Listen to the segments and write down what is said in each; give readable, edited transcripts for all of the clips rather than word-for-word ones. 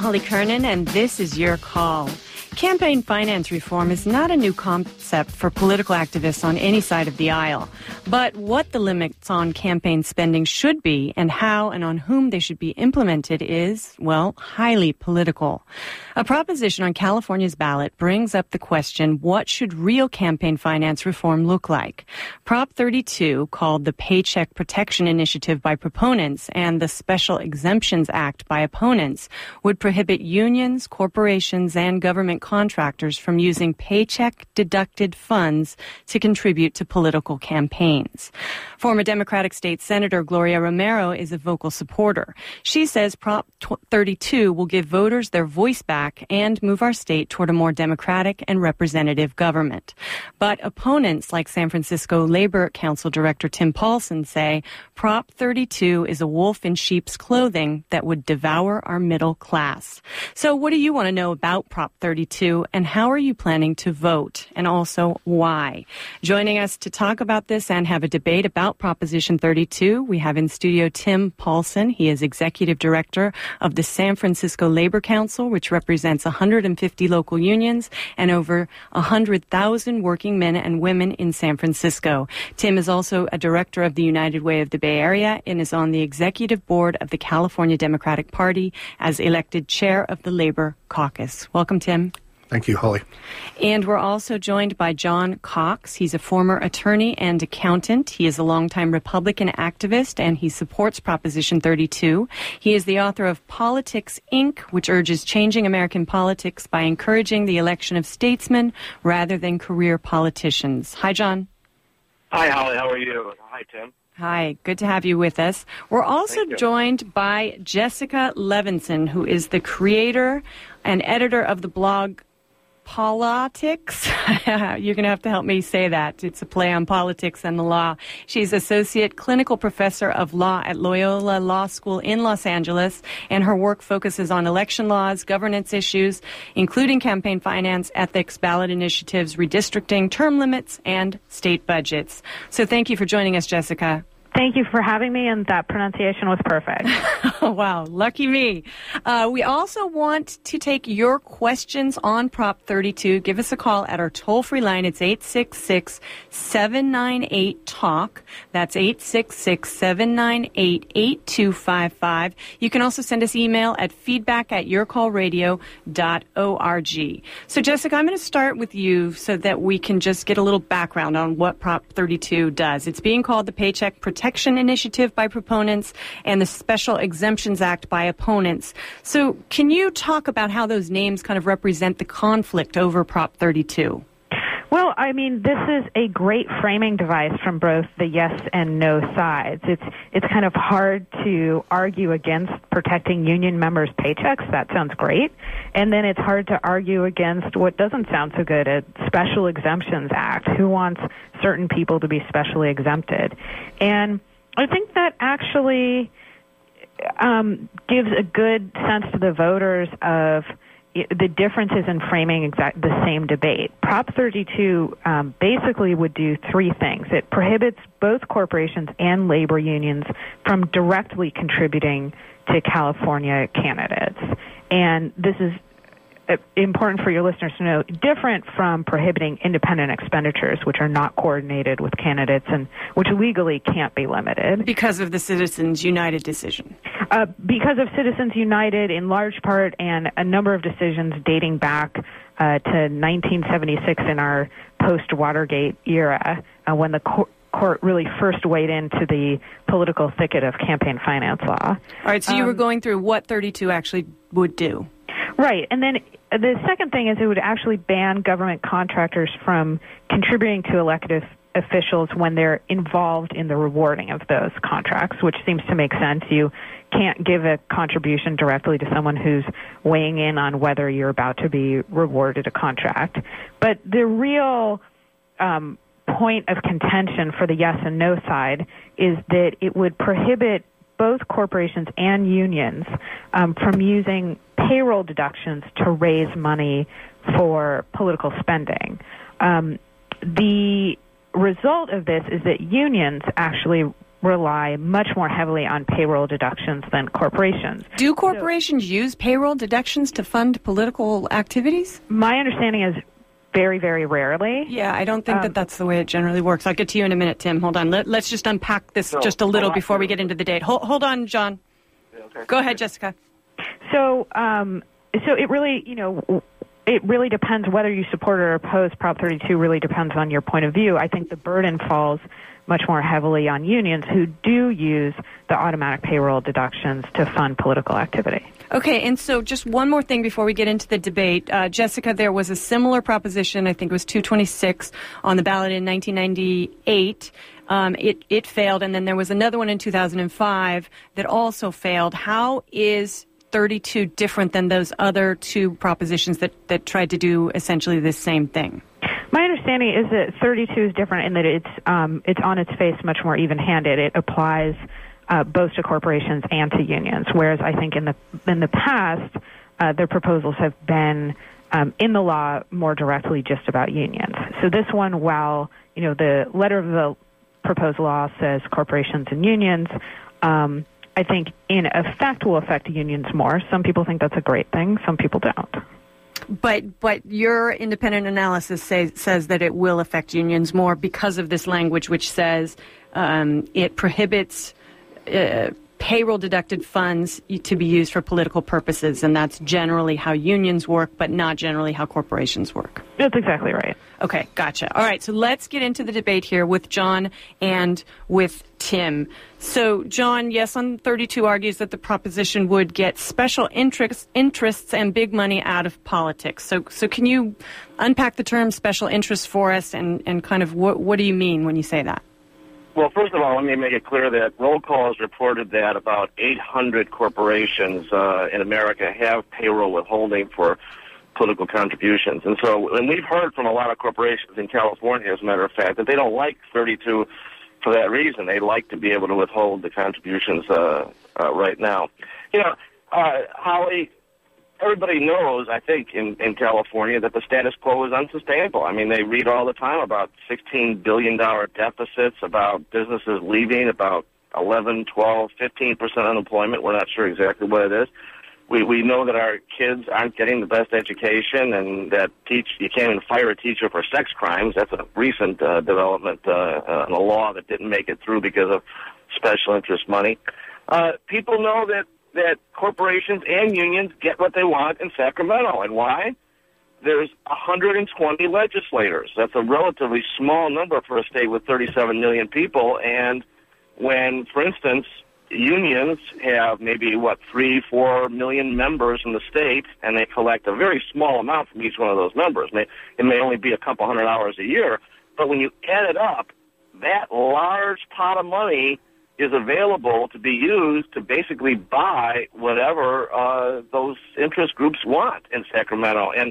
Holly Kernan, and this is Your Call. Campaign finance reform is not a new concept for political activists on any side of the aisle. But what the limits on campaign spending should be and how and on whom they should be implemented is, well, highly political. A proposition on California's ballot brings up the question, what should real campaign finance reform look like? Prop 32, called the Paycheck Protection Initiative by proponents and the Special Exemptions Act by opponents, would prohibit unions, corporations, and government contractors from using paycheck-deducted funds to contribute to political campaigns. Former Democratic State Senator Gloria Romero is a vocal supporter. She says Prop 32 will give voters their voice back and move our state toward a more democratic and representative government. But opponents like San Francisco Labor Council Director Tim Paulson say Prop 32 is a wolf in sheep's clothing that would devour our middle class. So what do you want to know about Prop 32? And how are you planning to vote? And also, why? Joining us to talk about this and have a debate about Proposition 32, we have in studio Tim Paulson. He is Executive Director of the San Francisco Labor Council, which represents 150 local unions and over 100,000 working men and women in San Francisco. Tim is also a director of the United Way of the Bay Area and is on the executive board of the California Democratic Party as elected chair of the Labor Caucus. Welcome, Tim. Thank you, Holly. And we're also joined by John Cox. He's a former attorney and accountant. He is a longtime Republican activist, and he supports Proposition 32. He is the author of Politics, Inc., which urges changing American politics by encouraging the election of statesmen rather than career politicians. Hi, John. Hi, Holly. How are you? Hi, Tim. Hi, good to have you with us. We're also joined by Jessica Levinson, who is the creator and editor of the blog Politics. You're going to have to help me say that. It's a play on politics and the law. She's Associate Clinical Professor of Law at Loyola Law School in Los Angeles, and her work focuses on election laws, governance issues, including campaign finance, ethics, ballot initiatives, redistricting, term limits, and state budgets. So thank you for joining us, Jessica. Thank you for having me, and that pronunciation was perfect. Oh, wow. Lucky me. We also want to take your questions on Prop 32. Give us a call at our toll-free line. It's 866-798-TALK. That's 866-798-8255. You can also send us email at feedback@yourcallradio.org. So, Jessica, I'm going to start with you so that we can just get a little background on what Prop 32 does. It's being called the Paycheck Protection Initiative by proponents and the Special Exemptions Act by opponents. So can you talk about how those names kind of represent the conflict over Prop 32? Well, I mean, this is a great framing device from both the yes and no sides. It's kind of hard to argue against protecting union members' paychecks. That sounds great. And then it's hard to argue against what doesn't sound so good, a Special Exemptions Act. Who wants certain people to be specially exempted? And I think that actually gives a good sense to the voters of the differences in framing the same debate. Prop 32 basically would do three things. It prohibits both corporations and labor unions from directly contributing to California candidates. And this is important for your listeners to know, different from prohibiting independent expenditures, which are not coordinated with candidates and which legally can't be limited. Because of the Citizens United decision. Because of Citizens United in large part, and a number of decisions dating back to 1976 in our post-Watergate era, when the court really first weighed into the political thicket of campaign finance law. All right, so you were going through what 32 actually would do. Right, and then the second thing is it would actually ban government contractors from contributing to elected officials when they're involved in the rewarding of those contracts, which seems to make sense. You can't give a contribution directly to someone who's weighing in on whether you're about to be rewarded a contract. But the real point of contention for the yes and no side is that it would prohibit both corporations and unions from using payroll deductions to raise money for political spending. The result of this is that unions actually rely much more heavily on payroll deductions than corporations. Do corporations use payroll deductions to fund political activities? My understanding is very, very rarely. Yeah, I don't think that's the way it generally works. I'll get to you in a minute, Tim. Hold on. Let's just unpack this just a little before we get into the date. Hold on, John. Okay. Go ahead, Jessica. So it really, it really depends whether you support or oppose Prop 32. Really depends on your point of view. I think the burden falls much more heavily on unions who do use the automatic payroll deductions to fund political activity. Okay, and so just one more thing before we get into the debate. Jessica, there was a similar proposition, I think it was 226, on the ballot in 1998. It failed, and then there was another one in 2005 that also failed. How is 32 different than those other two propositions that tried to do essentially the same thing? My understanding is that 32 is different in that it's on its face much more even-handed. It applies both to corporations and to unions, whereas I think in the past their proposals have been in the law more directly just about unions. So this one, while the letter of the proposed law says corporations and unions, I think in effect will affect unions more. Some people think that's a great thing. Some people don't. But your independent analysis says that it will affect unions more because of this language, which says it prohibits payroll deducted funds to be used for political purposes, and that's generally how unions work, but not generally how corporations work. That's exactly right. Okay, gotcha. All right, so let's get into the debate here with John and with Tim. So, John, yes, on 32 argues that the proposition would get special interests and big money out of politics. So can you unpack the term special interests for us and kind of what do you mean when you say that? Well, first of all, let me make it clear that Roll Call has reported that about 800 corporations in America have payroll withholding for political contributions. And we've heard from a lot of corporations in California, as a matter of fact, that they don't like 32 for that reason. They like to be able to withhold the contributions right now. Holly, everybody knows, I think, in California that the status quo is unsustainable. I mean, they read all the time about $16 billion deficits, about businesses leaving, about 11, 12, 15% unemployment. We're not sure exactly what it is. We know that our kids aren't getting the best education, and that you can't even fire a teacher for sex crimes. That's a recent development in a law that didn't make it through because of special interest money. People know that corporations and unions get what they want in Sacramento. And why? There's 120 legislators. That's a relatively small number for a state with 37 million people. And when, for instance, unions have maybe, 3-4 million members in the state, and they collect a very small amount from each one of those members. It may only be a couple $100 a year, but when you add it up, that large pot of money is available to be used to basically buy whatever those interest groups want in Sacramento. And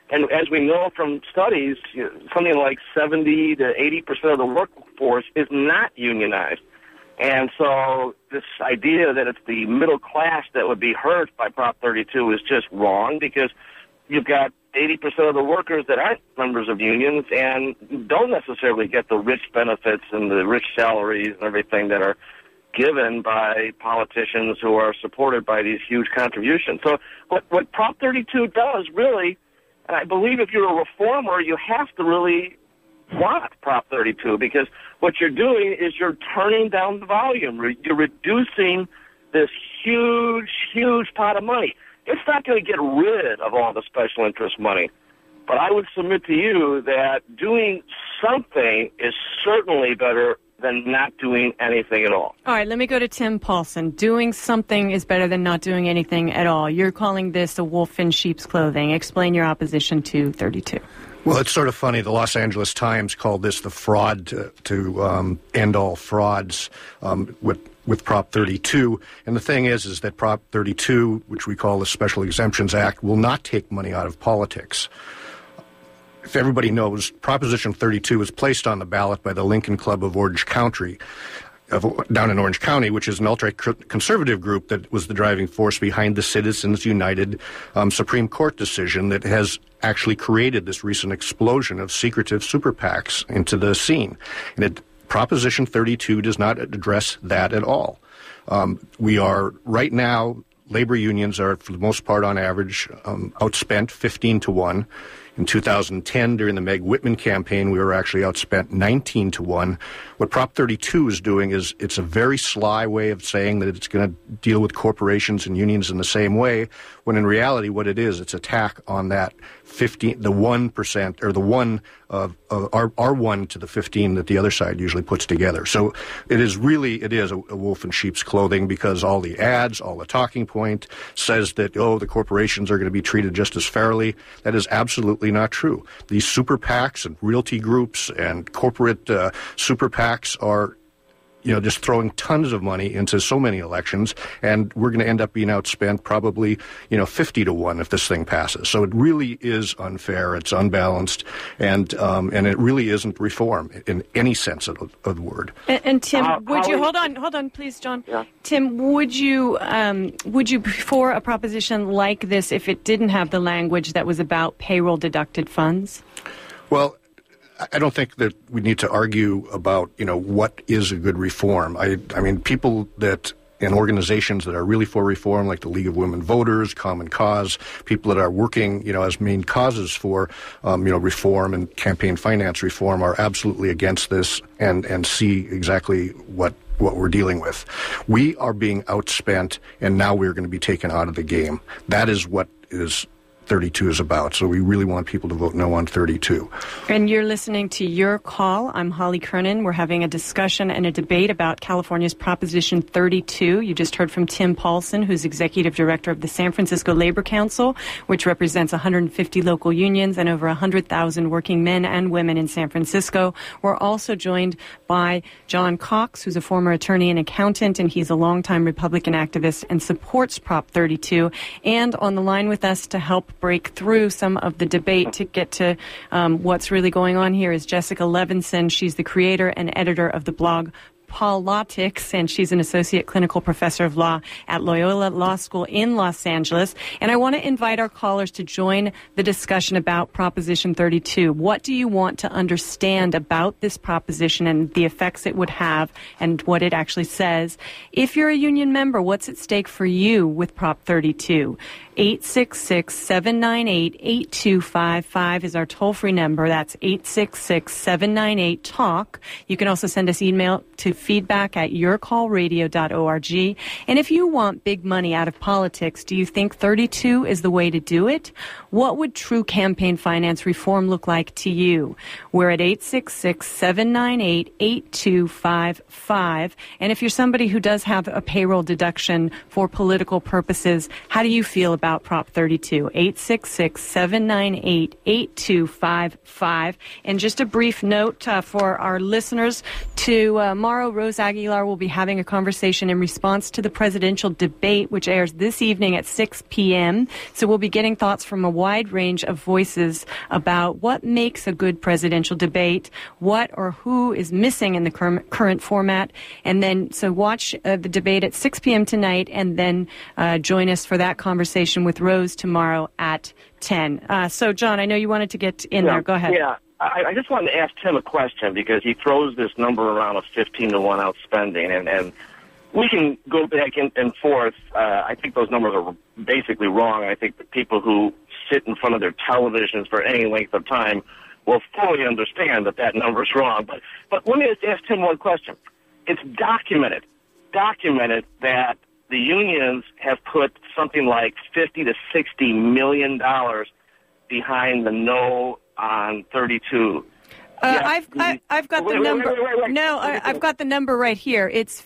as we know from studies, something like 70 to 80% of the workforce is not unionized. And so this idea that it's the middle class that would be hurt by Prop 32 is just wrong, because you've got 80% of the workers that aren't members of unions and don't necessarily get the rich benefits and the rich salaries and everything that are given by politicians who are supported by these huge contributions. So what Prop 32 does, really, and I believe if you're a reformer, you have to really want Prop 32, because what you're doing is you're turning down the volume. You're reducing this huge, huge pot of money. It's not going to get rid of all the special interest money, but I would submit to you that doing something is certainly better than not doing anything at all. All right, let me go to Tim Paulson. Doing something is better than not doing anything at all. You're calling this a wolf in sheep's clothing. Explain your opposition to 32. Well, it's sort of funny. The Los Angeles Times called this the fraud to end all frauds with Prop 32. And the thing is that Prop 32, which we call the Special Exemptions Act, will not take money out of politics. If everybody knows, Proposition 32 was placed on the ballot by the Lincoln Club of Orange County, down in Orange County, which is an ultra-conservative group that was the driving force behind the Citizens United Supreme Court decision that has actually created this recent explosion of secretive super PACs into the scene. And Proposition 32 does not address that at all. We are, right now, labor unions are, for the most part, on average, outspent 15 to 1. In 2010, during the Meg Whitman campaign, we were actually outspent 19 to 1. What Prop 32 is doing is it's a very sly way of saying that it's going to deal with corporations and unions in the same way, when in reality what it is, it's attack on that 15, the 1%, or the 1 of our 1 to the 15 that the other side usually puts together. So it is a wolf in sheep's clothing, because all the ads, all the talking point says that, the corporations are going to be treated just as fairly. That is absolutely not true. These super PACs and realty groups and corporate super PACs are just throwing tons of money into so many elections, and we're going to end up being outspent probably 50 to 1 if this thing passes. So it really is unfair, it's unbalanced, and it really isn't reform in any sense of the word. And Tim, would you hold on, please, John? Yeah. Tim, would you be for a proposition like this if it didn't have the language that was about payroll deducted funds? Well, I don't think that we need to argue about, what is a good reform. I mean, people that in organizations that are really for reform, like the League of Women Voters, Common Cause, people that are working, as main causes for, reform and campaign finance reform, are absolutely against this and see exactly what we're dealing with. We are being outspent, and now we're going to be taken out of the game. That is what is 32 is about. So we really want people to vote no on 32. And you're listening to Your Call. I'm Holly Kernan. We're having a discussion and a debate about California's Proposition 32. You just heard from Tim Paulson, who's Executive Director of the San Francisco Labor Council, which represents 150 local unions and over 100,000 working men and women in San Francisco. We're also joined by John Cox, who's a former attorney and accountant, and he's a longtime Republican activist and supports Prop 32. And on the line with us to help break through some of the debate to get to what's really going on here is Jessica Levinson. She's the creator and editor of the blog Politics, and she's an associate clinical professor of law at Loyola Law School in Los Angeles. And I want to invite our callers to join the discussion about Proposition 32. What do you want to understand about this proposition and the effects it would have and what it actually says? If you're a union member, what's at stake for you with Prop 32? 866-798-8255 is our toll-free number. That's 866-798-TALK. You can also send us email to feedback@yourcallradio.org. And if you want big money out of politics, do you think 32 is the way to do it? What would true campaign finance reform look like to you? We're at 866-798-8255. And if you're somebody who does have a payroll deduction for political purposes, how do you feel about Prop 32? 866-798-8255. And just a brief note for our listeners, tomorrow Rose Aguilar will be having a conversation in response to the presidential debate, which airs this evening at 6 p.m. So we'll be getting thoughts from a wide range of voices about what makes a good presidential debate, what or who is missing in the current format. And then, so watch the debate at 6 p.m. tonight, and then join us for that conversation with Rose tomorrow at 10. So, John, I know you wanted to get in there. Go ahead. Yeah, I just wanted to ask Tim a question, because he throws this number around of 15 to 1 outspending, and we can go back and forth. I think those numbers are basically wrong. I think that people who sit in front of their televisions for any length of time will fully understand that that number is wrong. But let me just ask Tim one question. It's documented that the unions have put something like $50 to $60 million behind the no on 32. I've got the number. No, I've got the number right here. It's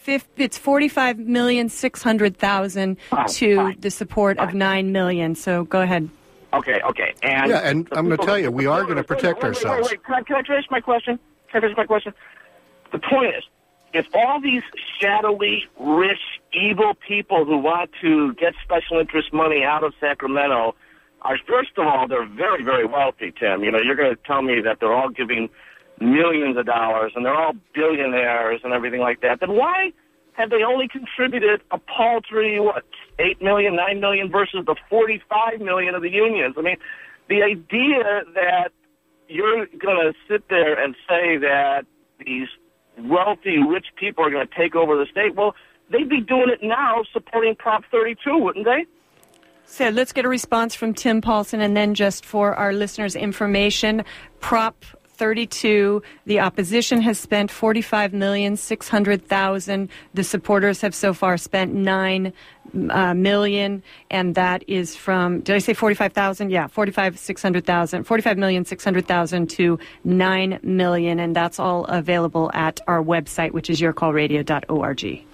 $45,600,000 to the support of 9 million. So go ahead. Okay. And I'm going to tell you, we are going to protect ourselves. Wait. Can I finish my question? The point is, if all these shadowy, rich, evil people who want to get special interest money out of Sacramento are, first of all, they're very, very wealthy, Tim. You're going to tell me that they're all giving millions of dollars and they're all billionaires and everything like that. Then why have they only contributed a paltry, 8 million, 9 million versus the 45 million of the unions? I mean, the idea that you're going to sit there and say that these wealthy, rich people are going to take over the state. Well, they'd be doing it now, supporting Prop 32, wouldn't they? So let's get a response from Tim Paulson, and then just for our listeners' information, Prop 32, the opposition has spent $45,600,000. The supporters have so far spent $9 million, and that is from, did I say 45,000? Yeah, 45,600,000 to $9 million, and that's all available at our website, which is yourcallradio.org.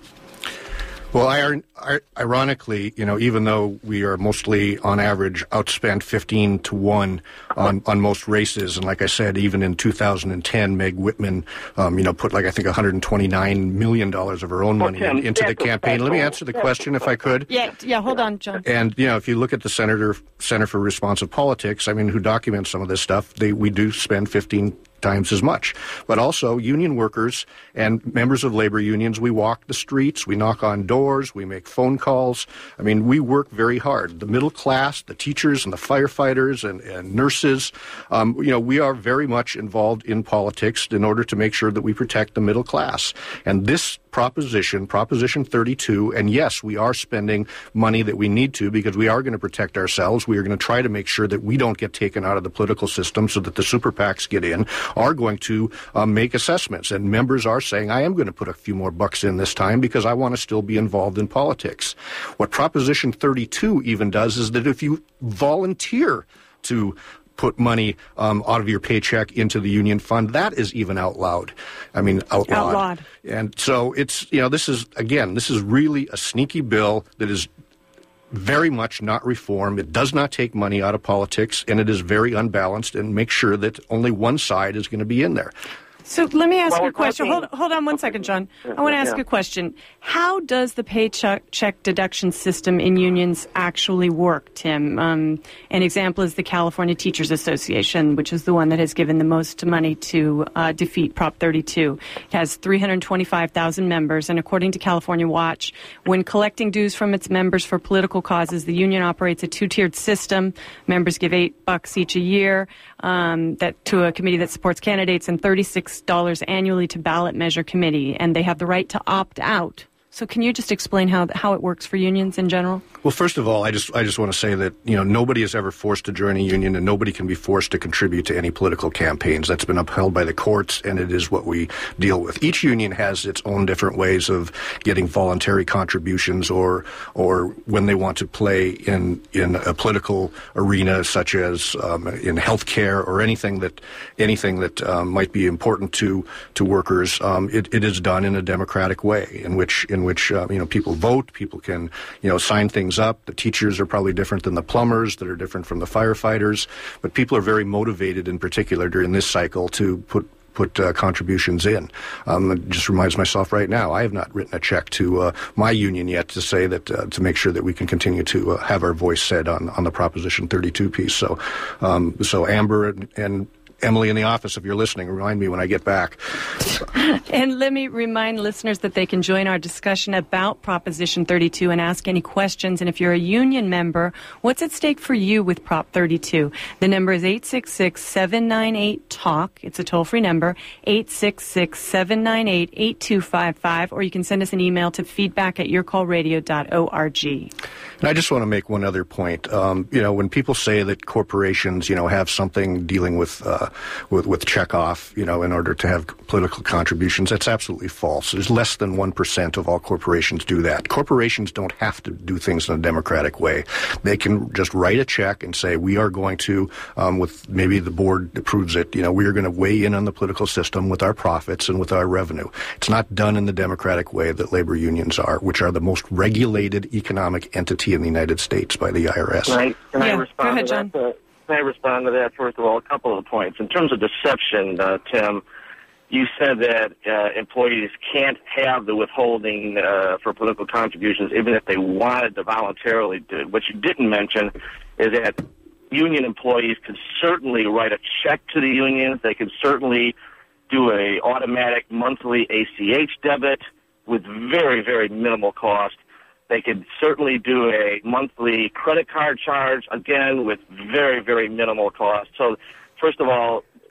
Well, ironically, even though we are mostly, on average, outspent 15-1 on most races, and like I said, even in 2010, Meg Whitman, put I think $129 million of her own money into the campaign. Let me answer the question, if I could. Yeah. Hold on, John. And if you look at the Center for Responsive Politics, who documents some of this stuff, we do spend 15 times as much. But also, union workers and members of labor unions, we walk the streets, we knock on doors, we make phone calls. We work very hard. The middle class, the teachers and the firefighters and nurses, we are very much involved in politics in order to make sure that we protect the middle class. And this Proposition 32, and yes, we are spending money that we need to because we are going to protect ourselves. We are going to try to make sure that we don't get taken out of the political system so that the super PACs get in, are going to make assessments. And members are saying, I am going to put a few more bucks in this time because I want to still be involved in politics. What Proposition 32 even does is that if you volunteer to put money out of your paycheck into the union fund, that is even outlawed. Outlawed. And so it's, this is really a sneaky bill that is very much not reform. It does not take money out of politics, and it is very unbalanced and make sure that only one side is going to be in there. So let me ask you a question. Hold on one second, John. I want to ask a question. How does the paycheck deduction system in unions actually work, Tim? An example is the California Teachers Association, which is the one that has given the most money to defeat Prop 32. It has 325,000 members, and according to California Watch, when collecting dues from its members for political causes, the union operates a two-tiered system. Members give $8 each a year that to a committee that supports candidates, and $36 annually to ballot measure committee, and they have the right to opt out. So can you just explain how it works for unions in general? Well, first of all, I just want to say that, nobody is ever forced to join a union, and nobody can be forced to contribute to any political campaigns. That's been upheld by the courts, and it is what we deal with. Each union has its own different ways of getting voluntary contributions or when they want to play in a political arena, such as in healthcare or anything that might be important to workers. It is done in a democratic way in which people vote, people can sign things up. The teachers are probably different than the plumbers, that are different from the firefighters, but people are very motivated in particular during this cycle to put contributions in. It just reminds myself right now, I have not written a check to my union yet to say that to make sure that we can continue to have our voice said on the Proposition 32 piece. So Amber and Emily in the office, if you're listening, remind me when I get back. And let me remind listeners that they can join our discussion about Proposition 32 and ask any questions. And if you're a union member, what's at stake for you with Prop 32? The number is 866-798-TALK. It's a toll-free number, 866-798-8255. Or you can send us an email to feedback@yourcallradio.org. And I just want to make one other point. When people say that corporations, have something dealing with checkoff, in order to have political contributions, that's absolutely false. There's less than 1% of all corporations do that. Corporations don't have to do things in a democratic way. They can just write a check and say, we are going to, with maybe the board approves it, we are going to weigh in on the political system with our profits and with our revenue. It's not done in the democratic way that labor unions are, which are the most regulated economic entity in the United States by the IRS. Can I respond Go ahead, to John. that? Can I respond to that? First of all, a couple of points. In terms of deception, Tim, you said that employees can't have the withholding for political contributions even if they wanted to voluntarily do it. What you didn't mention is that union employees could certainly write a check to the unions. They could certainly do a automatic monthly ACH debit with very, very minimal cost. They could certainly do a monthly credit card charge, again, with very, very minimal cost. So, first of all,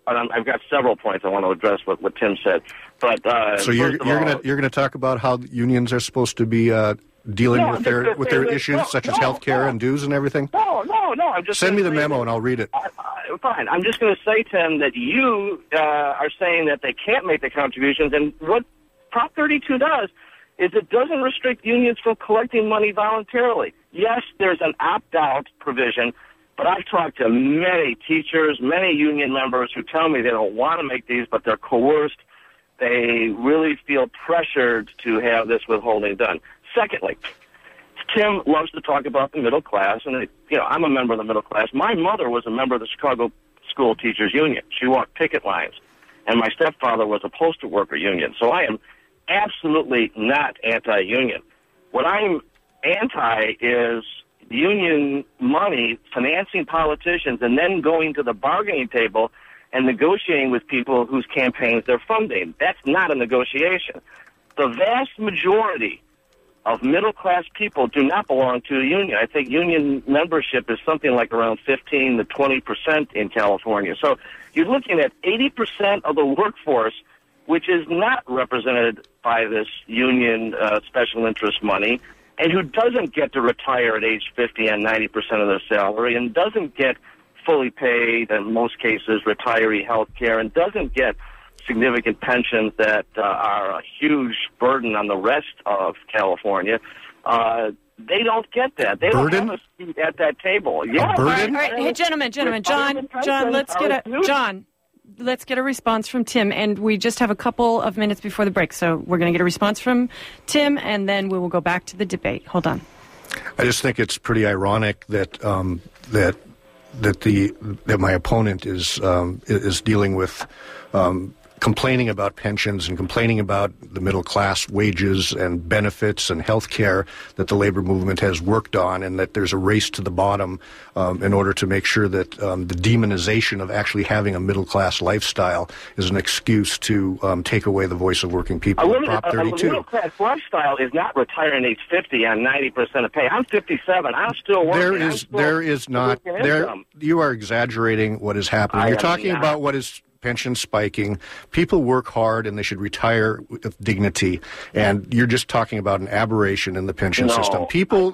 I've got several points I want to address what Tim said. But so you're gonna talk about how unions are supposed to be dealing with their issues such as health care and dues and everything? No. I'm just send me the memo and I'll read it. Fine. I'm just going to say, Tim, that you are saying that they can't make the contributions, and what Prop 32 does is it doesn't restrict unions from collecting money voluntarily. Yes, there's an opt-out provision, but I've talked to many teachers, many union members who tell me they don't want to make these, but they're coerced. They really feel pressured to have this withholding done. Secondly, Tim loves to talk about the middle class, and I'm a member of the middle class. My mother was a member of the Chicago School Teachers Union. She walked picket lines, and my stepfather was a postal worker union. So I am absolutely not anti-union. What I'm anti is union money financing politicians and then going to the bargaining table and negotiating with people whose campaigns they're funding. That's not a negotiation. The vast majority of middle-class people do not belong to a union. I think union membership is something like around 15 to 20% in California. So you're looking at 80% of the workforce, which is not represented by this union special interest money, and who doesn't get to retire at age 50 on 90% of their salary, and doesn't get fully paid, in most cases, retiree health care, and doesn't get significant pensions that are a huge burden on the rest of California. They don't get that. They don't have a seat at that table. Yeah, burden? All right. Hey, gentlemen, John, let's get a response from Tim, and we just have a couple of minutes before the break, so we're going to get a response from Tim, and then we will go back to the debate. Hold on. I just think it's pretty ironic that that my opponent is dealing with complaining about pensions and complaining about the middle class wages and benefits and health care that the labor movement has worked on, and that there's a race to the bottom in order to make sure that the demonization of actually having a middle class lifestyle is an excuse to take away the voice of working people. Prop 32. A middle class lifestyle is not retiring age 50 on 90% of pay. I'm 57. I'm still working. There is not. You are exaggerating what is happening. You're talking about what is pension spiking. People work hard and they should retire with dignity. And you're just talking about an aberration in the pension system. People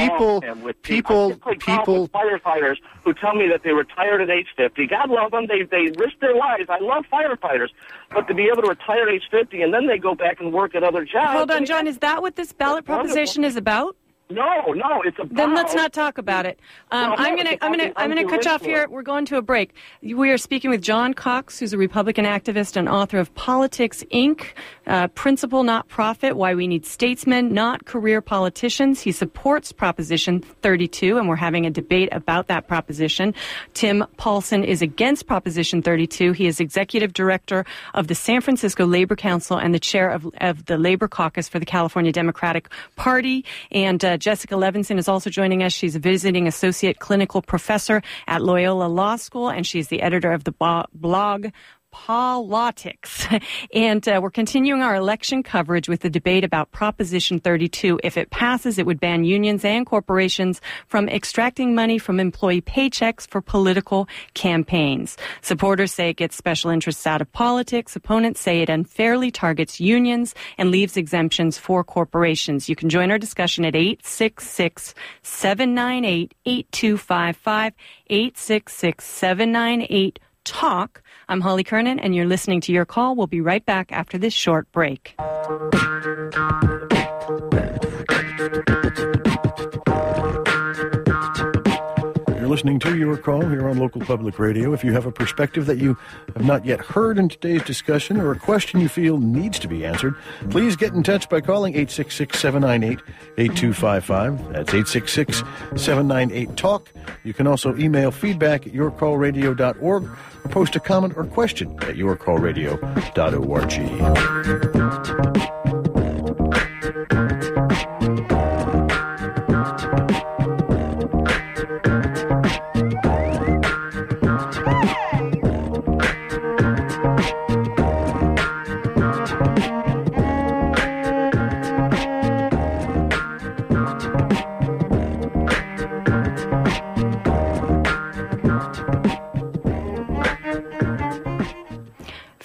firefighters who tell me that they retired at age 50. God love them. They risk their lives. I love firefighters. But to be able to retire at age 50 and then they go back and work at other jobs. Hold on, John. Is that what this ballot proposition is about? No, it's about. Then let's not talk about it. I'm gonna cut you off here. We're going to a break. We are speaking with John Cox, who's a Republican activist and author of Politics, Inc., Principle, Not Profit, Why We Need Statesmen, Not Career Politicians. He supports Proposition 32, and we're having a debate about that proposition. Tim Paulson is against Proposition 32. He is executive director of the San Francisco Labor Council and the chair of the Labor Caucus for the California Democratic Party. And Jessica Levinson is also joining us. She's a visiting associate clinical professor at Loyola Law School, and she's the editor of the blog Politics. And we're continuing our election coverage with the debate about Proposition 32. If it passes, it would ban unions and corporations from extracting money from employee paychecks for political campaigns. Supporters say it gets special interests out of politics. Opponents say it unfairly targets unions and leaves exemptions for corporations. You can join our discussion at 866-798-8255, 866-798-TALK. I'm Holly Kernan, and you're listening to Your Call. We'll be right back after this short break. You're listening to Your Call here on Local Public Radio. If you have a perspective that you have not yet heard in today's discussion or a question you feel needs to be answered, please get in touch by calling 866-798-8255. That's 866-798-TALK. You can also email feedback at yourcallradio.org or post a comment or question at yourcallradio.org.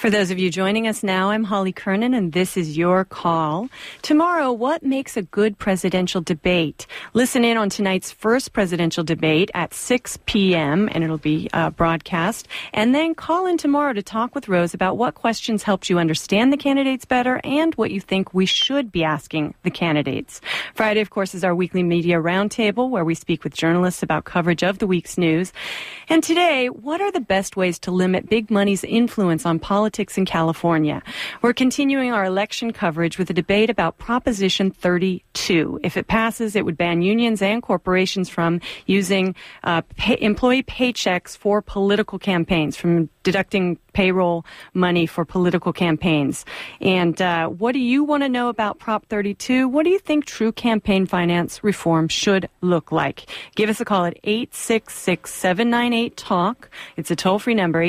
For those of you joining us now, I'm Holly Kernan, and this is Your Call. Tomorrow, what makes a good presidential debate? Listen in on tonight's first presidential debate at 6 p.m., and it'll be broadcast. And then call in tomorrow to talk with Rose about what questions helped you understand the candidates better and what you think we should be asking the candidates. Friday, of course, is our weekly media roundtable, where we speak with journalists about coverage of the week's news. And today, what are the best ways to limit big money's influence on politics in California? We're continuing our election coverage with a debate about Proposition 32. If it passes, it would ban unions and corporations from using employee paychecks for political campaigns, from deducting payroll money for political campaigns. And what do you want to know about Prop 32? What do you think true campaign finance reform should look like? Give us a call at 866-798-TALK. It's a toll-free number,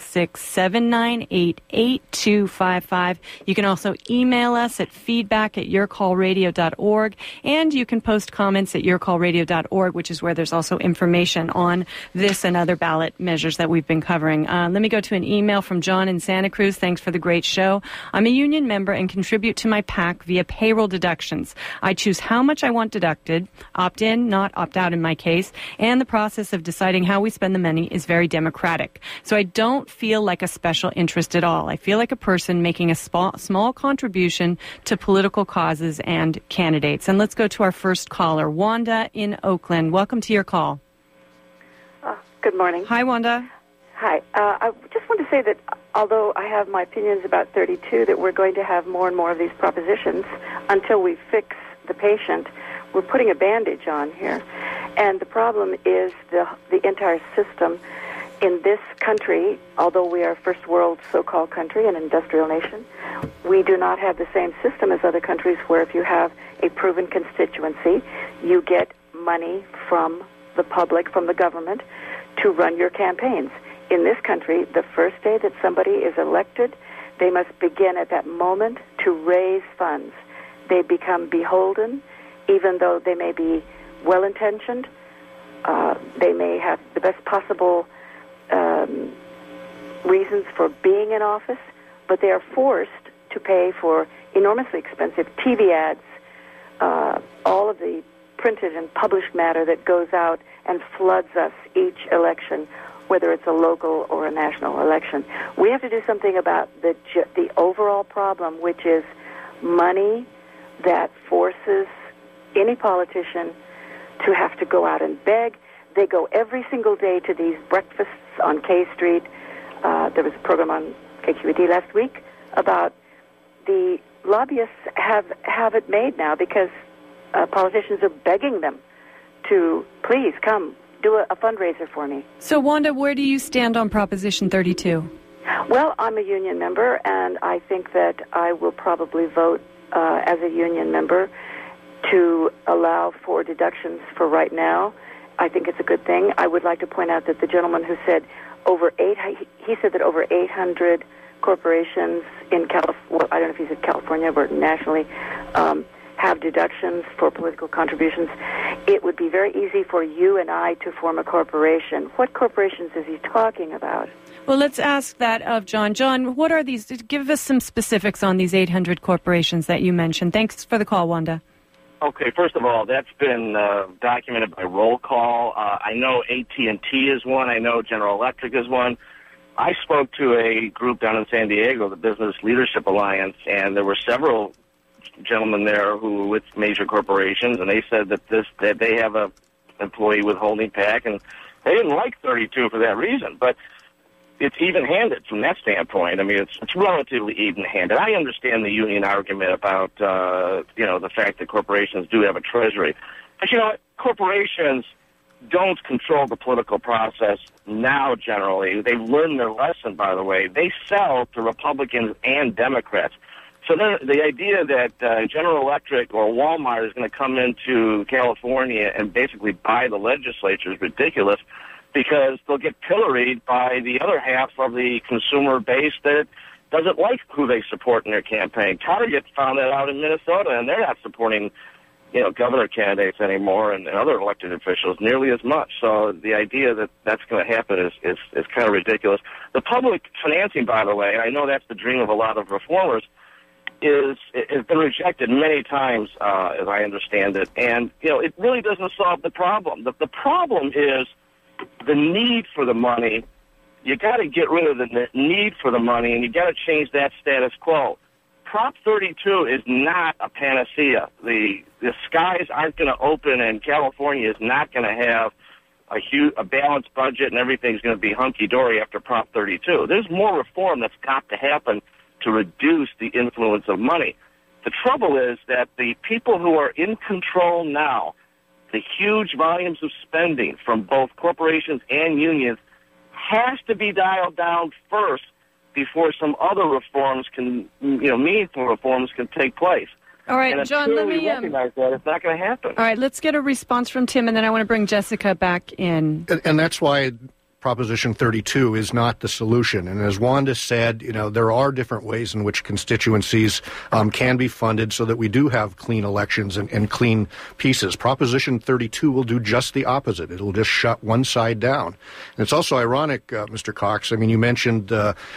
866-798-8255. You can also email us at feedback@yourcallradio.org, and you can post comments at yourcallradio.org, which is where there's also information on this and other ballot measures that we've been covering. Let me go to an email from John in Santa Cruz. Thanks for the great show. I'm a union member and contribute to my PAC via payroll deductions. I choose how much I want deducted, opt in, not opt out in my case, and the process of deciding how we spend the money is very democratic. So I don't feel like a special interest at all. I feel like a person making a small contribution to political causes and candidates. And let's go to our first caller, Wanda in Oakland. Welcome to Your Call. Good morning. Hi, Wanda. Hi. I just want to say that although I have my opinions about 32, that we're going to have more and more of these propositions until we fix the patient. We're putting a bandage on here. And the problem is the entire system in this country, although we are a first world so-called country, an industrial nation, we do not have the same system as other countries where if you have a proven constituency, you get money from the public, from the government, to run your campaigns. In this country, the first day that somebody is elected, they must begin at that moment to raise funds. They become beholden, even though they may be well-intentioned. They may have the best possible reasons for being in office, but they are forced to pay for enormously expensive TV ads, all of the printed and published matter that goes out and floods us each election, whether it's a local or a national election. We have to do something about the overall problem, which is money that forces any politician to have to go out and beg. They go every single day to these breakfasts on K Street. There was a program on KQED last week about the lobbyists have it made now because politicians are begging them to please come do a fundraiser for me. So, Wanda, where do you stand on Proposition 32? Well, I'm a union member, and I think that I will probably vote as a union member to allow for deductions for right now. I think it's a good thing. I would like to point out that the gentleman who said he said that over 800 corporations in California, I don't know if he said California or nationally, have deductions for political contributions. It would be very easy for you and I to form a corporation. What corporations is he talking about? Well, let's ask that of John. John, what are these? Give us some specifics on these 800 corporations that you mentioned. Thanks for the call, Wanda. Okay, first of all, that's been documented by roll call. I know AT&T is one. I know General Electric is one. I spoke to a group down in San Diego, the Business Leadership Alliance, and there were several gentlemen there who were with major corporations, and they said that they have a employee withholding PAC, and they didn't like 32 for that reason. But it's even-handed from that standpoint. I mean, it's relatively even-handed. I understand the union argument about the fact that corporations do have a treasury, but you know what? Corporations don't control the political process now. Generally, they've learned their lesson. By the way, they sell to Republicans and Democrats. So the idea that General Electric or Walmart is going to come into California and basically buy the legislature is ridiculous, because they'll get pilloried by the other half of the consumer base that doesn't like who they support in their campaign. Target found that out in Minnesota, and they're not supporting governor candidates anymore and other elected officials nearly as much. So the idea that that's going to happen is kind of ridiculous. The public financing, by the way, I know that's the dream of a lot of reformers, has been rejected many times, as I understand it. And, it really doesn't solve the problem. The problem is the need for the money. You got to get rid of the need for the money, and you got to change that status quo. Prop 32 is not a panacea. The skies aren't going to open, and California is not going to have a balanced budget, and everything's going to be hunky-dory after Prop 32. There's more reform that's got to happen to reduce the influence of money. The trouble is that the people who are in control now, the huge volumes of spending from both corporations and unions, has to be dialed down first before some other reforms can, meaningful reforms can take place. All right, and John, let me recognize that it's not going to happen. All right, let's get a response from Tim, and then I want to bring Jessica back in. And that's why Proposition 32 is not the solution. And as Wanda said, there are different ways in which constituencies can be funded so that we do have clean elections and clean pieces. Proposition 32 will do just the opposite. It'll just shut one side down. And it's also ironic, Mr. Cox, you mentioned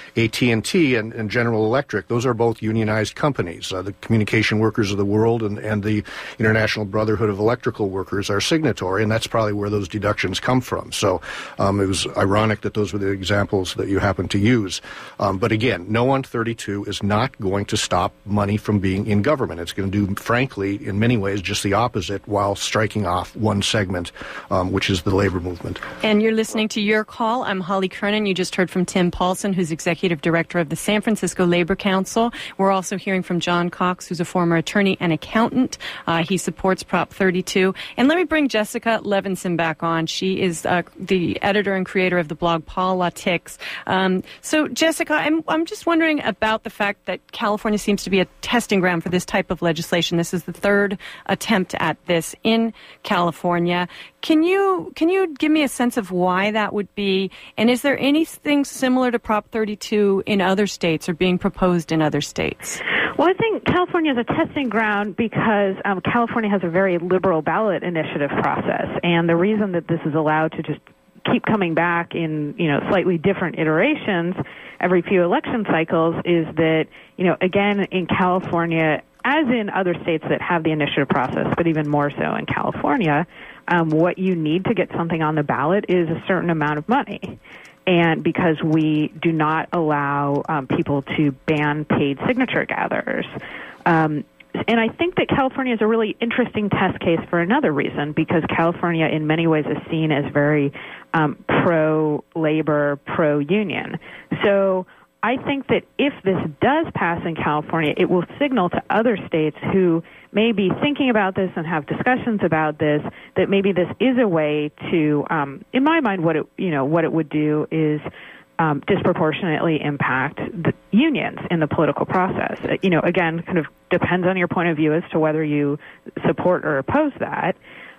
AT&T and General Electric. Those are both unionized companies. The Communication Workers of the World and the International Brotherhood of Electrical Workers are signatory, and that's probably where those deductions come from. So it was ironic that those were the examples that you happened to use. But again, No on 32 is not going to stop money from being in government. It's going to do, frankly, in many ways, just the opposite while striking off one segment, which is the labor movement. And you're listening to Your Call. I'm Holly Kernan. You just heard from Tim Paulson, who's Executive Director of the San Francisco Labor Council. We're also hearing from John Cox, who's a former attorney and accountant. He supports Prop 32. And let me bring Jessica Levinson back on. She is the editor and creator of the blog Politics. So, Jessica, I'm just wondering about the fact that California seems to be a testing ground for this type of legislation. This is the third attempt at this in California. Can you give me a sense of why that would be? And is there anything similar to Prop 32 in other states or being proposed in other states? Well, I think California is a testing ground because California has a very liberal ballot initiative process. And the reason that this is allowed to just keep coming back in, slightly different iterations every few election cycles is that, again, in California, as in other states that have the initiative process, but even more so in California, what you need to get something on the ballot is a certain amount of money. And because we do not allow people to ban paid signature gatherers. And I think that California is a really interesting test case for another reason, because California in many ways is seen as very pro-labor, pro-union. So I think that if this does pass in California, it will signal to other states who may be thinking about this and have discussions about this, that maybe this is a way to, in my mind, what it would do is disproportionately impact the unions in the political process. Again, kind of depends on your point of view as to whether you support or oppose that.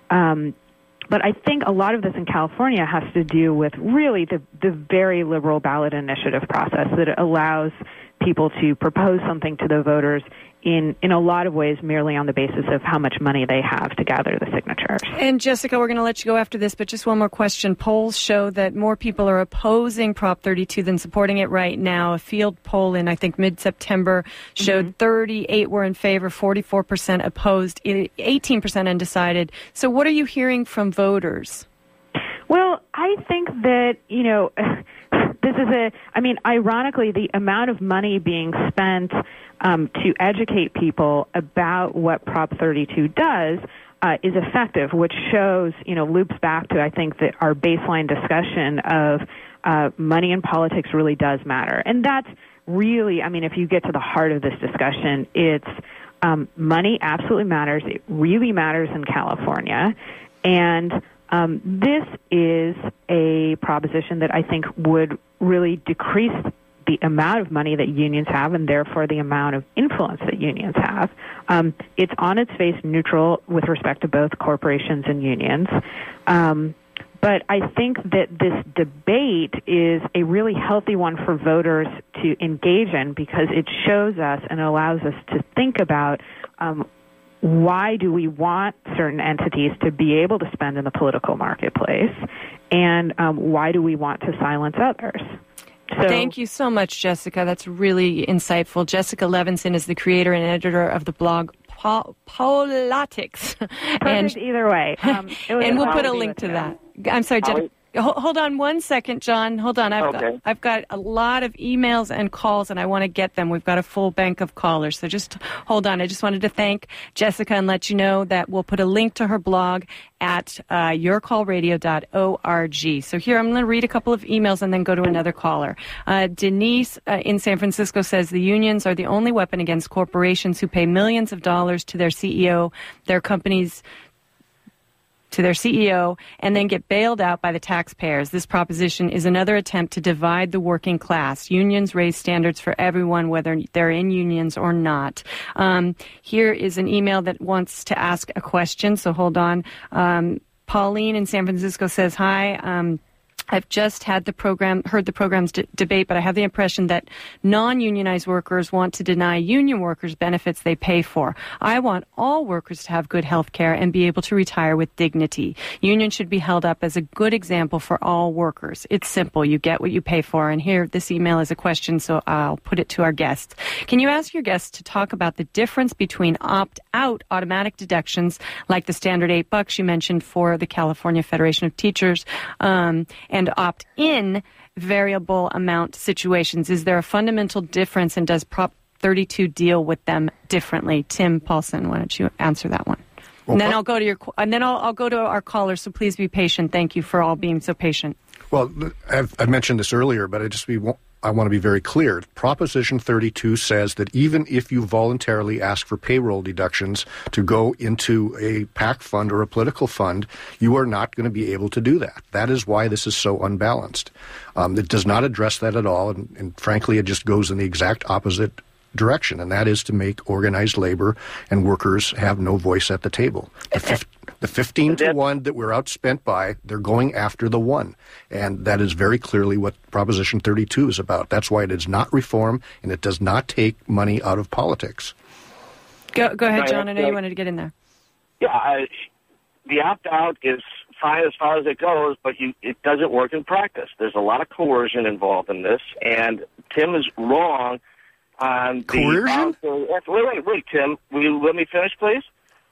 But I think a lot of this in California has to do with really the very liberal ballot initiative process that allows people to propose something to the voters in a lot of ways merely on the basis of how much money they have to gather the signatures. And Jessica, we're going to let you go after this, but just one more question. Polls show that more people are opposing Prop 32 than supporting it right now. A field poll in, I think, mid-September showed 38 were in favor, 44% opposed, 18% undecided. So what are you hearing from voters? Well, I think that, this is ironically, the amount of money being spent to educate people about what Prop 32 does is effective, which shows, loops back to, I think, that our baseline discussion of money in politics really does matter. And that's really, if you get to the heart of this discussion, it's money absolutely matters. It really matters in California. And this is a proposition that I think would really decrease the amount of money that unions have and therefore the amount of influence that unions have. It's on its face neutral with respect to both corporations and unions. But I think that this debate is a really healthy one for voters to engage in because it shows us and allows us to think about why do we want certain entities to be able to spend in the political marketplace, and why do we want to silence others? So, thank you so much, Jessica. That's really insightful. Jessica Levinson is the creator and editor of the blog Politics. And either way. And we'll put a link to that. I'm sorry, Jessica. Hold on 1 second, John. Hold on. I've got a lot of emails and calls, and I want to get them. We've got a full bank of callers, so just hold on. I just wanted to thank Jessica and let you know that we'll put a link to her blog at yourcallradio.org. So here, I'm going to read a couple of emails and then go to another caller. Denise in San Francisco says the unions are the only weapon against corporations who pay millions of dollars to their CEO, their companies, to their CEO, and then get bailed out by the taxpayers. This proposition is another attempt to divide the working class. Unions raise standards for everyone, whether they're in unions or not. Here is an email that wants to ask a question, so hold on. Pauline in San Francisco says, hi, I've just heard the program's debate, but I have the impression that non-unionized workers want to deny union workers benefits they pay for. I want all workers to have good health care and be able to retire with dignity. Unions should be held up as a good example for all workers. It's simple. You get what you pay for. And here, this email is a question, so I'll put it to our guests. Can you ask your guests to talk about the difference between opt-out automatic deductions, like the standard $8 you mentioned for the California Federation of Teachers, and opt-in variable amount situations? Is there a fundamental difference, and does Prop 32 deal with them differently? Tim Paulson, why don't you answer that one? Well, and then I'll go to our callers. So please be patient. Thank you for all being so patient. Well, I mentioned this earlier, but I want to be very clear. Proposition 32 says that even if you voluntarily ask for payroll deductions to go into a PAC fund or a political fund, you are not going to be able to do that. That is why this is so unbalanced. It does not address that at all, and frankly, it just goes in the exact opposite direction, and that is to make organized labor and workers have no voice at the table. The 15 to 1 that we're outspent by, they're going after the 1. And that is very clearly what Proposition 32 is about. That's why it is not reform, and it does not take money out of politics. Go ahead, John. I know you wanted to get in there. Yeah, the opt-out is fine as far as it goes, but it doesn't work in practice. There's a lot of coercion involved in this, and Tim is wrong on coercion? Wait, Tim. Will you let me finish, please?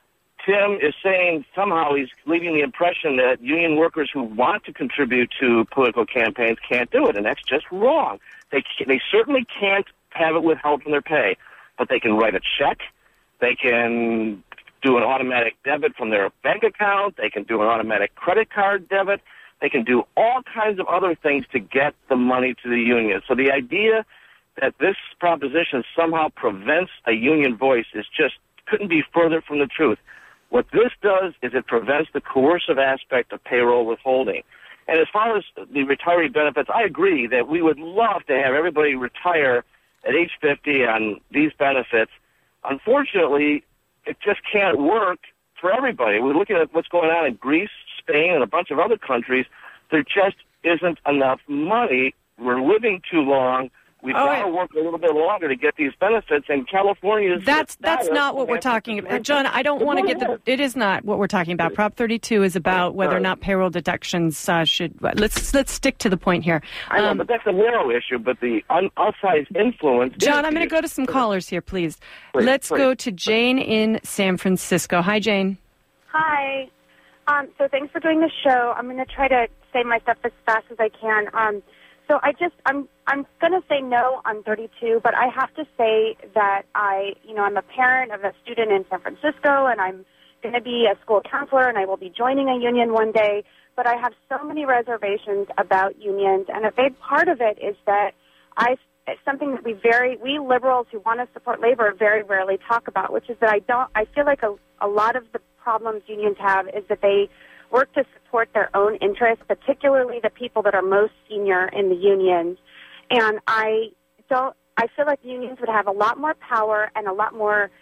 Tim is saying somehow he's leaving the impression that union workers who want to contribute to political campaigns can't do it, and that's just wrong. They certainly can't have it withheld from their pay, but they can write a check. They can do an automatic debit from their bank account. They can do an automatic credit card debit. They can do all kinds of other things to get the money to the union. So the idea that this proposition somehow prevents a union voice is just couldn't be further from the truth. What this does is it prevents the coercive aspect of payroll withholding. And as far as the retiree benefits, I agree that we would love to have everybody retire at age 50 on these benefits. Unfortunately, it just can't work for everybody. We're looking at what's going on in Greece, Spain, and a bunch of other countries. There just isn't enough money. We're living too long. We've got to work a little bit longer to get these benefits, and California is... That's not what we're talking about. John, I don't want to get it is not what we're talking about. Prop 32 is about whether or not payroll deductions should... Let's stick to the point here. I know, but that's a narrow issue, but the outsized influence... John, I'm going to go to some callers here, please. Let's go to Jane in San Francisco. Hi, Jane. Hi. So thanks for doing the show. I'm going to try to say my stuff as fast as I can. So I'm going to say no on 32, but I have to say that I'm a parent of a student in San Francisco, and I'm going to be a school counselor, and I will be joining a union one day. But I have so many reservations about unions, and a big part of it is that it's something that we liberals who want to support labor very rarely talk about, which is that I feel like a lot of the problems unions have is that they work to support their own interests, particularly the people that are most senior in the unions. And I feel like unions would have a lot more power and a lot more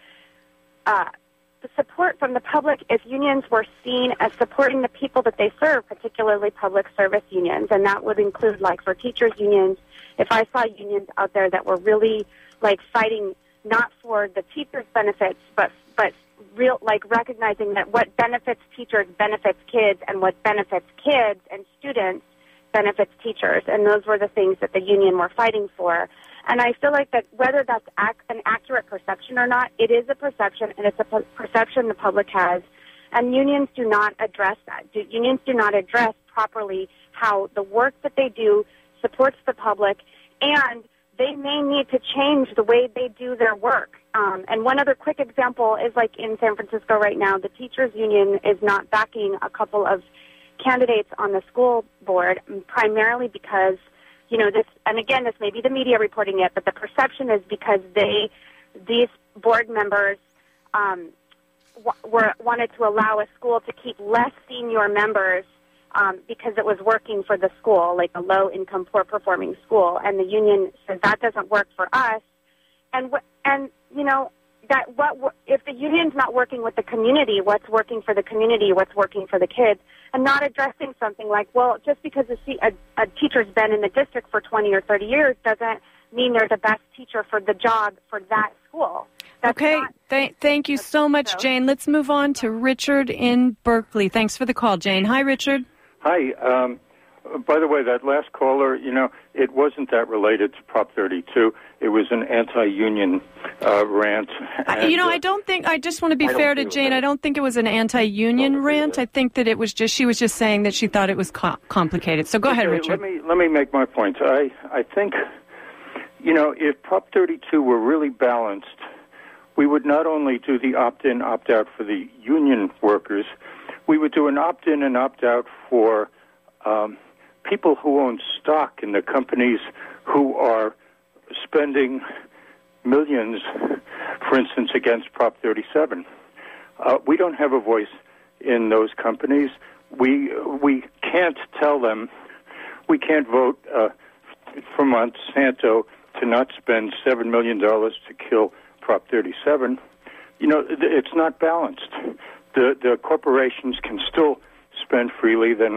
support from the public if unions were seen as supporting the people that they serve, particularly public service unions. And that would include, like, for teachers unions, if I saw unions out there that were really, like, fighting not for the teachers' benefits, but recognizing that what benefits teachers benefits kids, and what benefits kids and students benefits teachers. And those were the things that the union were fighting for. And I feel like that whether that's an accurate perception or not, it is a perception, and it's a perception the public has. And unions do not address that. Unions do not address properly how the work that they do supports the public, and they may need to change the way they do their work. And one other quick example is like in San Francisco right now, the teachers union is not backing a couple of candidates on the school board, primarily because, this, and again, this may be the media reporting it, but the perception is because these board members wanted to allow a school to keep less senior members because it was working for the school, like a low-income, poor-performing school. And the union says that doesn't work for us. And if the union's not working with the community, what's working for the community, what's working for the kids, and not addressing something like, well, just because a teacher's been in the district for 20 or 30 years doesn't mean they're the best teacher for the job for that school. Okay, thank you so much, Jane. Let's move on to Richard in Berkeley. Thanks for the call, Jane. Hi, Richard. Hi. By the way, that last caller, it wasn't that related to Prop 32. It was an anti-union rant. And, I don't think, I just want to be fair to Jane, I don't think it was an anti-union rant. I think that she was just saying that she thought it was complicated. So go ahead, Richard. Let me make my point. I think, if Prop 32 were really balanced, we would not only do the opt-in, opt-out for the union workers, we would do an opt-in and opt-out for people who own stock in the companies who are spending millions, for instance, against Prop 37. We don't have a voice in those companies. We can't tell them, we can't vote for Monsanto to not spend $7 million to kill Prop 37. It's not balanced. The corporations can still spend freely. They're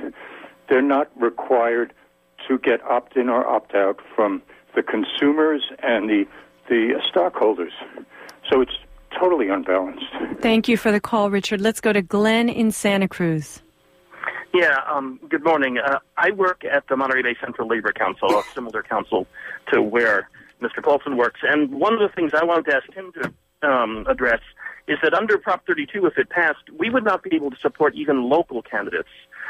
not required to get opt-in or opt-out from the consumers and the stockholders. So it's totally unbalanced. Thank you for the call, Richard. Let's go to Glenn in Santa Cruz. Yeah, good morning. I work at the Monterey Bay Central Labor Council, a similar council to where Mr. Paulson works. And one of the things I wanted to ask him to address is that under Prop 32, if it passed, we would not be able to support even local candidates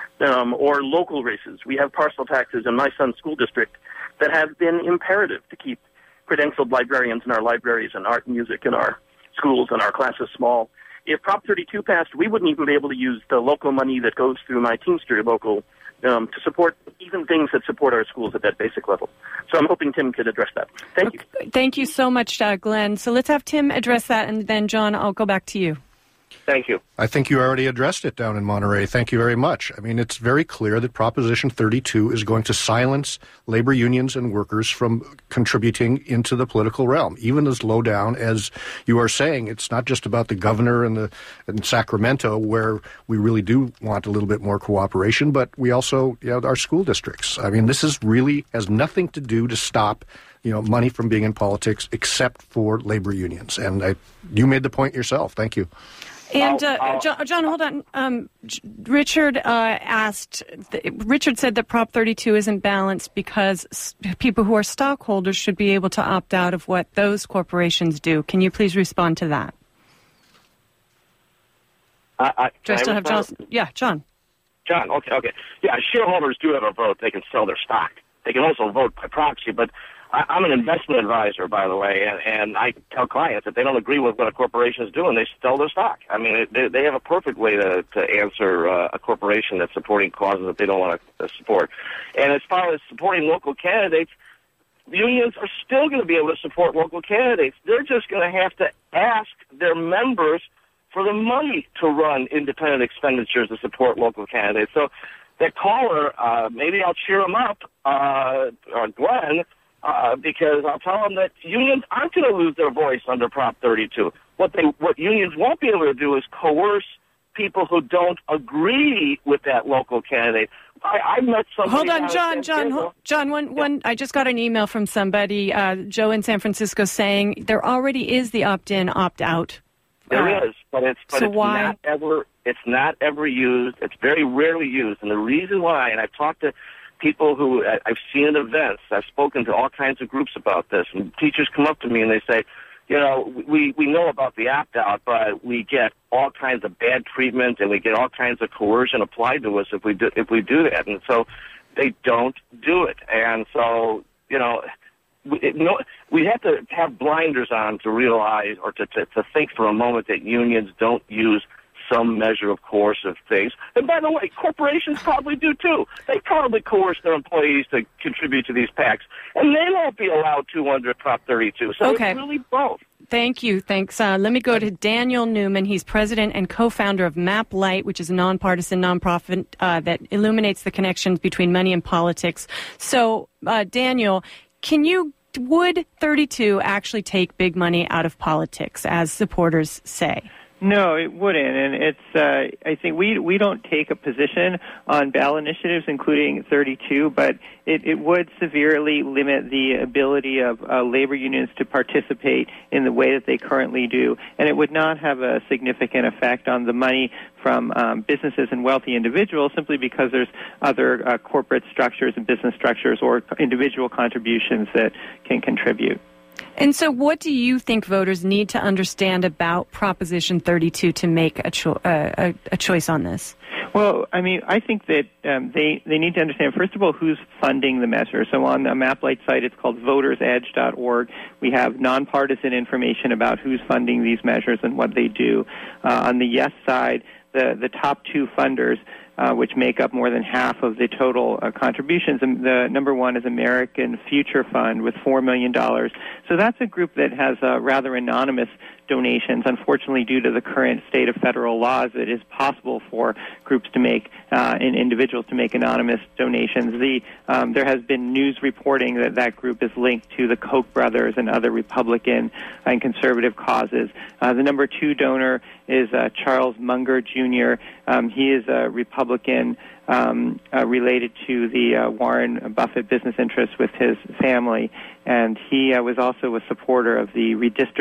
or local races. We have parcel taxes in my son's school district that have been imperative to keep credentialed librarians in our libraries and art and music in our schools and our classes small. If Prop 32 passed, we wouldn't even be able to use the local money that goes through my Teamster local to support even things that support our schools at that basic level. So I'm hoping Tim could address that. Thank you. Thank you so much, Glenn. So let's have Tim address that, and then, John, I'll go back to you. Thank you. I think you already addressed it down in Monterey. Thank you very much. I mean, it's very clear that Proposition 32 is going to silence labor unions and workers from contributing into the political realm. Even as low down as you are saying, it's not just about the governor and Sacramento, where we really do want a little bit more cooperation, but we also, our school districts. I mean, this is really has nothing to do to stop money from being in politics except for labor unions. And you made the point yourself. Thank you. And John, hold on. Richard Richard said that Prop 32 isn't balanced because people who are stockholders should be able to opt out of what those corporations do. Can you please respond to that? Yeah, John. John, okay. Yeah, shareholders do have a vote. They can sell their stock. They can also vote by proxy, but I'm an investment advisor, by the way, and I tell clients if they don't agree with what a corporation is doing, they sell their stock. I mean, they have a perfect way to answer a corporation that's supporting causes that they don't want to support. And as far as supporting local candidates, unions are still going to be able to support local candidates. They're just going to have to ask their members for the money to run independent expenditures to support local candidates. So that caller, maybe I'll cheer him up, Glenn, because I'll tell them that unions aren't going to lose their voice under Prop 32. What unions won't be able to do is coerce people who don't agree with that local candidate. I met somebody. Hold on, John. I just got an email from somebody, Joe in San Francisco, saying there already is the opt-in, opt-out There is, but it's why? It's not ever used. It's very rarely used, and the reason why. And I've talked to people who I've seen at events. I've spoken to all kinds of groups about this, and teachers come up to me and they say, you know, we know about the opt-out, but we get all kinds of bad treatment and we get all kinds of coercion applied to us if we do that, and so they don't do it. And so, you know, we have to have blinders on to realize or to think for a moment that unions don't use some measure of coercive things. And by the way, corporations probably do too. They probably coerce their employees to contribute to these PACs, and they won't be allowed to under Prop 32. So It's really both. Thank you. Thanks. Let me go to Daniel Newman. He's president and co-founder of Map Light, which is a nonpartisan nonprofit that illuminates the connections between money and politics. So, Daniel, would 32 actually take big money out of politics, as supporters say? No, it wouldn't, and it's. I think we don't take a position on ballot initiatives, including 32, but it would severely limit the ability of labor unions to participate in the way that they currently do, and it would not have a significant effect on the money from businesses and wealthy individuals, simply because there's other corporate structures and business structures or individual contributions that can contribute. And so what do you think voters need to understand about Proposition 32 to make a choice on this? Well, I mean, I think that they need to understand, first of all, who's funding the measure. So on the MapLight site, it's called votersedge.org. We have nonpartisan information about who's funding these measures and what they do. On the yes side, the top two funders, which make up more than half of the total contributions. And the number one is American Future Fund with $4 million. So that's a group that has rather anonymous donations. Unfortunately, due to the current state of federal laws, it is possible for groups to make and individuals to make anonymous donations. There has been news reporting that group is linked to the Koch brothers and other Republican and conservative causes. The number two donor is Charles Munger Jr. He is a Republican related to the Warren Buffett business interests with his family, and he was also a supporter of the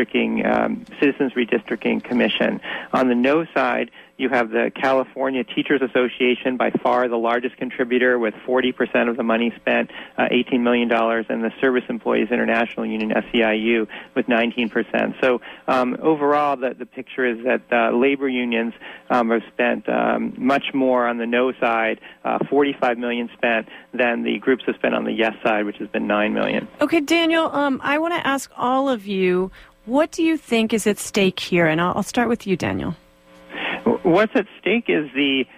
Citizens Redistricting Commission. On the no side, you have the California Teachers Association, by far the largest contributor with 40% of the money spent, $18 million, and the Service Employees International Union, SEIU, with 19%. So overall, the picture is that labor unions have spent much more on the no side, $45 million spent, than the groups have spent on the yes side, which has been $9 million. Okay, Daniel, I want to ask all of you, what do you think is at stake here? And I'll start with you, Daniel. What's at stake is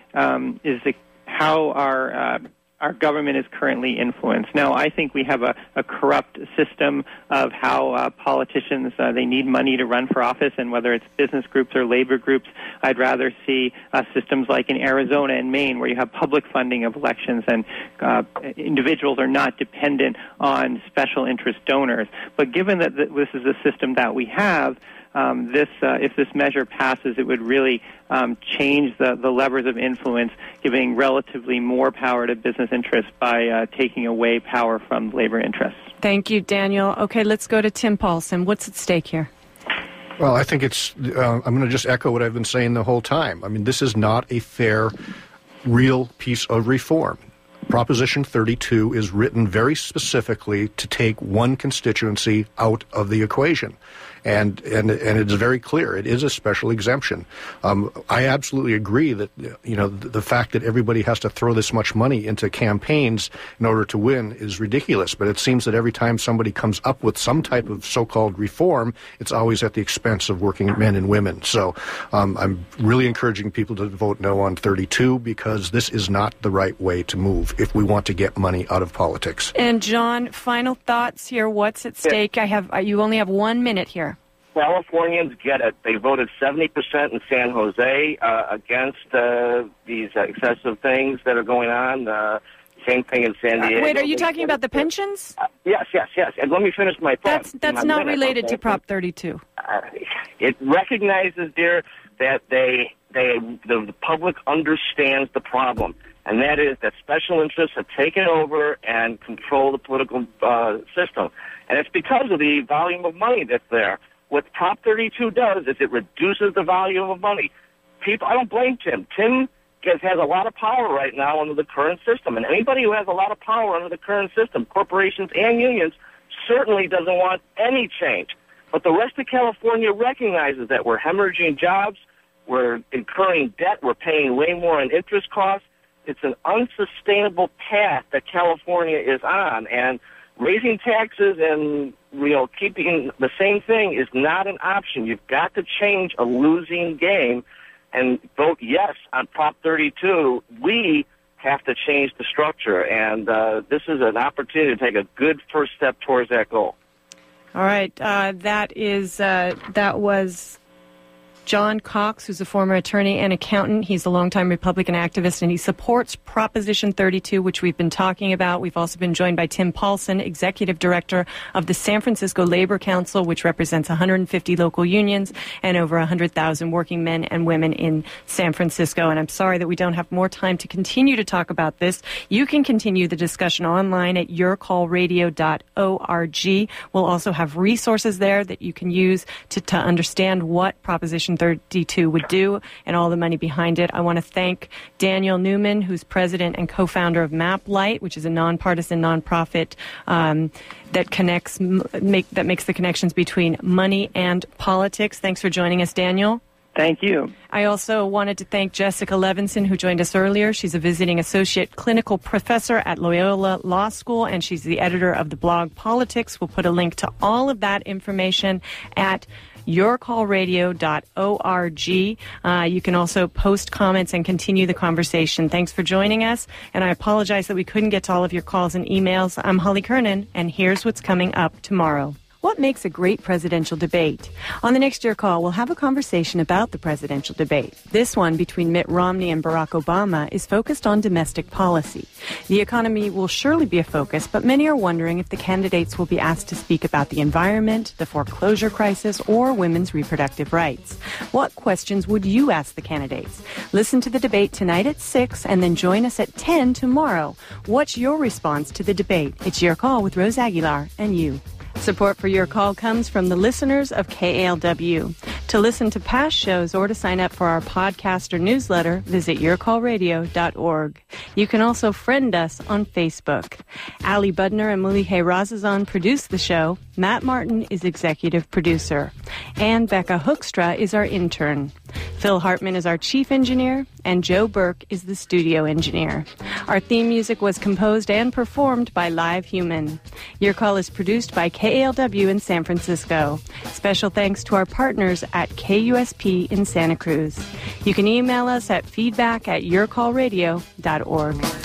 how our government is currently influenced. Now, I think we have a corrupt system of how politicians, they need money to run for office, and whether it's business groups or labor groups, I'd rather see systems like in Arizona and Maine, where you have public funding of elections and individuals are not dependent on special interest donors. But given that this is the system that we have, if this measure passes, it would really change the levers of influence, giving relatively more power to business interests by taking away power from labor interests. Thank you, Daniel. Okay, let's go to Tim Paulson. What's at stake here? Well, I think it's, I'm going to just echo what I've been saying the whole time. I mean, this is not a fair, real piece of reform. Proposition 32 is written very specifically to take one constituency out of the equation. And it's very clear. It is a special exemption. I absolutely agree that, the fact that everybody has to throw this much money into campaigns in order to win is ridiculous. But it seems that every time somebody comes up with some type of so-called reform, it's always at the expense of working men and women. So I'm really encouraging people to vote no on 32 because this is not the right way to move if we want to get money out of politics. And John, final thoughts here. What's at stake? You only have 1 minute here. Californians get it. They voted 70% in San Jose against these excessive things that are going on. Same thing in San Diego. Wait, are you talking about the pensions? Yes. And let me finish my thought. That's not related to Prop 32. It recognizes, dear, that the public understands the problem, and that is that special interests have taken over and control the political system. And it's because of the volume of money that's there. what Prop 32 does is it reduces the value of money. I don't blame Tim. Tim has a lot of power right now under the current system, and anybody who has a lot of power under the current system, corporations and unions, certainly doesn't want any change. But the rest of California recognizes that we're hemorrhaging jobs, we're incurring debt, we're paying way more in interest costs. It's an unsustainable path that California is on, and raising taxes and keeping the same thing is not an option. You've got to change a losing game and vote yes on Prop 32. We have to change the structure, and this is an opportunity to take a good first step towards that goal. All right, that was John Cox, who's a former attorney and accountant. He's a longtime Republican activist, and he supports Proposition 32, which we've been talking about. We've also been joined by Tim Paulson, executive director of the San Francisco Labor Council, which represents 150 local unions and over 100,000 working men and women in San Francisco. And I'm sorry that we don't have more time to continue to talk about this. You can continue the discussion online at yourcallradio.org. We'll also have resources there that you can use to understand what Proposition 32 would do and all the money behind it. I want to thank Daniel Newman, who's president and co-founder of MapLight, which is a nonpartisan nonprofit that makes the connections between money and politics. Thanks for joining us, Daniel. Thank you. I also wanted to thank Jessica Levinson, who joined us earlier. She's a visiting associate clinical professor at Loyola Law School, and she's the editor of the blog Politics. We'll put a link to all of that information at yourcallradio.org. You can also post comments and continue the conversation. Thanks for joining us, and I apologize that we couldn't get to all of your calls and emails. I'm Holly Kernan, and here's what's coming up tomorrow. What makes a great presidential debate? On the next Your Call, we'll have a conversation about the presidential debate. This one between Mitt Romney and Barack Obama is focused on domestic policy. The economy will surely be a focus, but many are wondering if the candidates will be asked to speak about the environment, the foreclosure crisis, or women's reproductive rights. What questions would you ask the candidates? Listen to the debate tonight at 6 and then join us at 10 tomorrow. What's your response to the debate? It's Your Call with Rose Aguilar and you. Support for Your Call comes from the listeners of KALW. To listen to past shows or to sign up for our podcast or newsletter, visit yourcallradio.org. You can also friend us on Facebook. Ali Budner and Mulihe Razazan produce the show. Matt Martin is executive producer. And Becca Hoekstra is our intern. Phil Hartman is our chief engineer, and Joe Burke is the studio engineer. Our theme music was composed and performed by Live Human. Your Call is produced by KALW in San Francisco. Special thanks to our partners at KUSP in Santa Cruz. You can email us at feedback@yourcallradio.org.